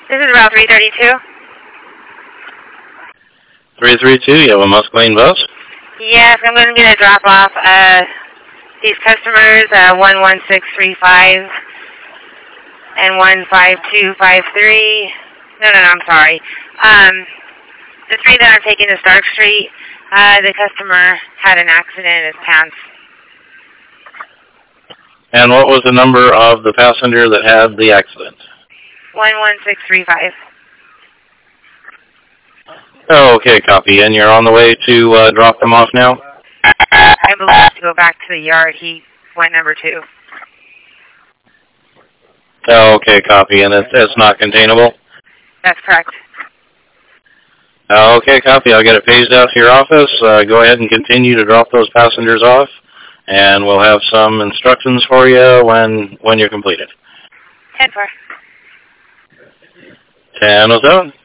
This is Route 332. 332, you have a Musqueam bus? Yes, I'm going to get a drop off. These customers, 11635 and 15253. No, I'm sorry. The three that I'm taking to Stark Street, the customer had an accident in his pants. And what was the number of the passenger that had the accident? 11635. Oh, okay, copy. And you're on the way to drop them off now? I believe to go back to the yard. He went number 2. Oh, okay, copy. And it's not containable? That's correct. Okay, copy. I'll get it phased out to your office. Go ahead and continue to drop those passengers off, and we'll have some instructions for you when you're completed. 10-4. 10:07.